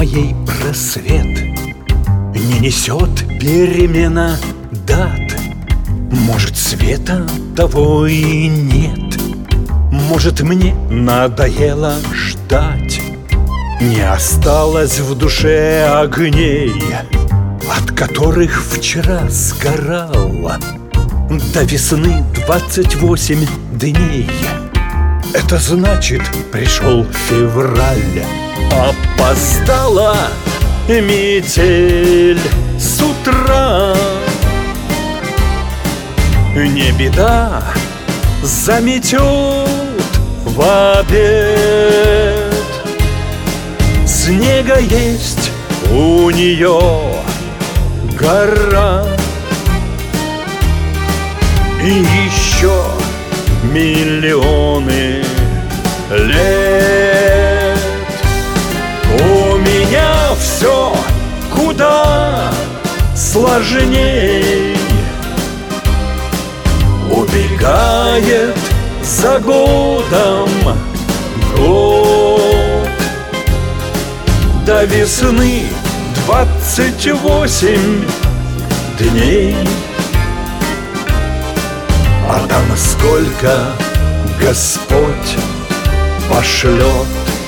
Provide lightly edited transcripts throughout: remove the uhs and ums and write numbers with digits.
моей просвет не несет перемена дат. Может, света того и нет, может, мне надоело ждать. Не осталось в душе огней, от которых вчера сгорало. До весны 28 дней. Это значит, пришел февраль. Опоздала метель с утра. Не беда, заметет в обед. Снега есть у нее гора. И еще миллионы лет. У меня все куда сложней. Убегает за годом год. До весны 28 дней. А там сколько Господь пошлет.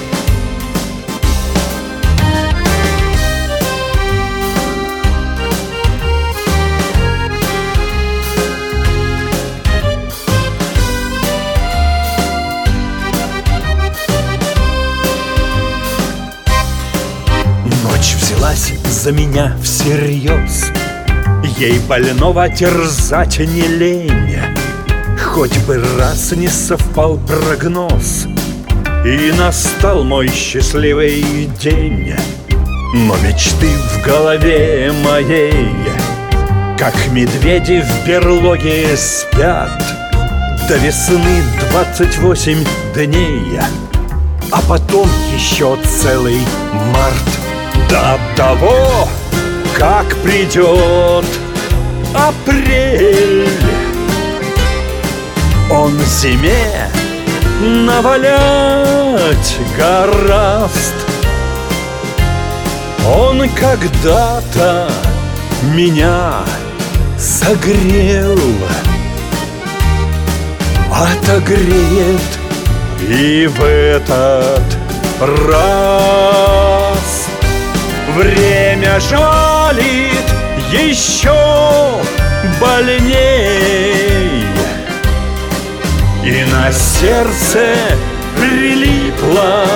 Ночь взялась за меня всерьез. Ей больного терзать не лень. Хоть бы раз не совпал прогноз, и настал мой счастливый день. Но мечты в голове моей, как медведи в берлоге, спят. До весны 28 дней, а потом еще целый март. До того, как придет апрель, он зиме навалять гораст. Он когда-то меня согрел, отогреет и в этот раз. Время жалит еще больней, и на сердце прилипла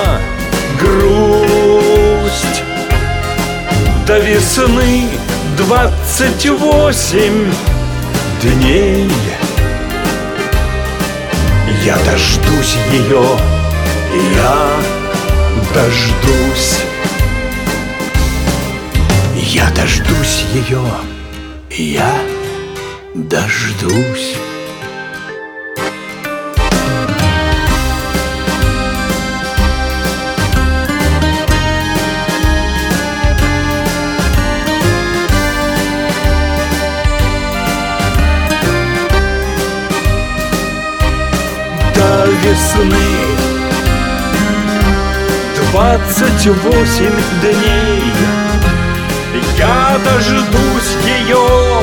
грусть. До весны 28 дней. Я дождусь ее, я дождусь. Я дождусь ее, я дождусь. До весны 28 дней. Я дождусь ее,